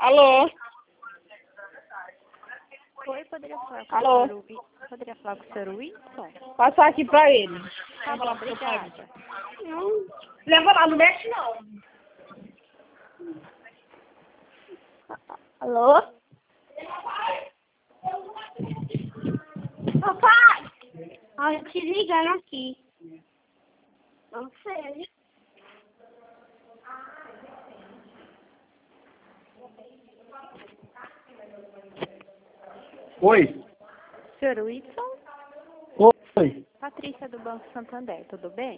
Alô? Oi, poderia falar com Alô? o senhor Poderia falar com o senhor Wilson? Passar aqui pra ele. Tá bom, obrigada. Não. Leva lá, não mexe não. Alô? Papai! Olha, te ligando aqui. Não sei. Oi. Senhor Wilson? Oi. Patrícia do Banco Santander, tudo bem?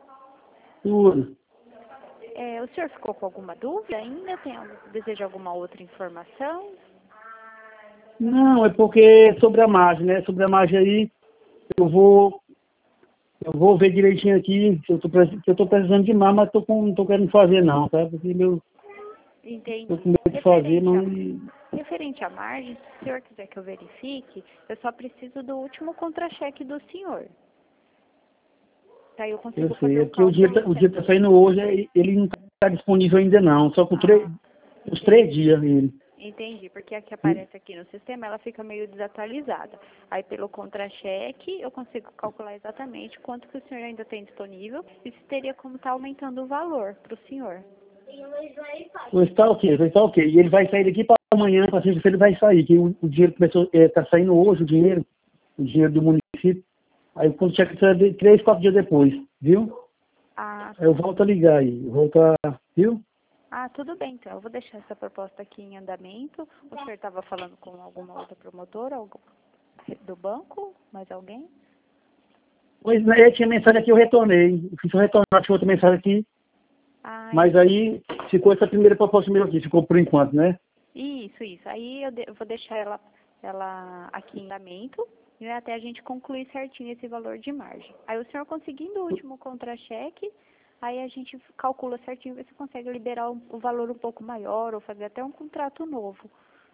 Tudo. O senhor ficou com alguma dúvida ainda? Deseja alguma outra informação? Não, é porque sobre a margem, né? Sobre a margem aí, eu vou ver direitinho aqui, se eu tô precisando de mais, mas não tô querendo fazer não, tá? Porque Entendi. tô com medo de fazer, mas... Referente à margem, se o senhor quiser que eu verifique, eu só preciso do último contra-cheque do senhor. Tá, eu consigo Eu fazer sei, é um porque o dia tá saindo hoje, ele não tá disponível ainda não, só com os 3 dias ele. Entendi, porque aqui aparece aqui no sistema, ela fica meio desatualizada. Aí pelo contra-cheque eu consigo calcular exatamente quanto que o senhor ainda tem disponível e se teria como estar aumentando o valor para o senhor. Pois tá ok. E ele vai sair daqui para amanhã, para sexta-feira ele vai sair, que o dinheiro começou, tá saindo hoje, o dinheiro do município. Aí quando chega 3, 4 dias depois, viu? Ah, Aí eu volto a ligar aí, viu? tudo bem então. Eu vou deixar essa proposta aqui em andamento. O senhor estava falando com alguma outra promotora, do banco? Mais alguém? Pois né, tinha mensagem aqui, eu retornei. Eu fiz um retornar, tinha outra mensagem aqui, mas aí ficou essa primeira proposta mesmo aqui, ficou por enquanto, né? Isso. Aí eu vou deixar ela aqui em andamento, né, até a gente concluir certinho esse valor de margem. Aí o senhor conseguindo o último contra-cheque, aí a gente calcula certinho, vê se consegue liberar o valor um pouco maior ou fazer até um contrato novo.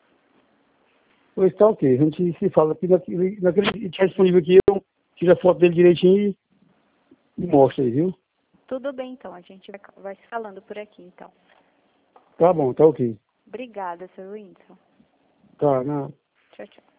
Pois tá ok, a gente se fala aqui, naquele que tiver disponível aqui, eu tiro a foto dele direitinho e mostro aí, viu? Tudo bem então, a gente vai se falando por aqui então. Tá bom, tá ok. Obrigada, Sr. Wilson. Tá, não. Tchau, tchau.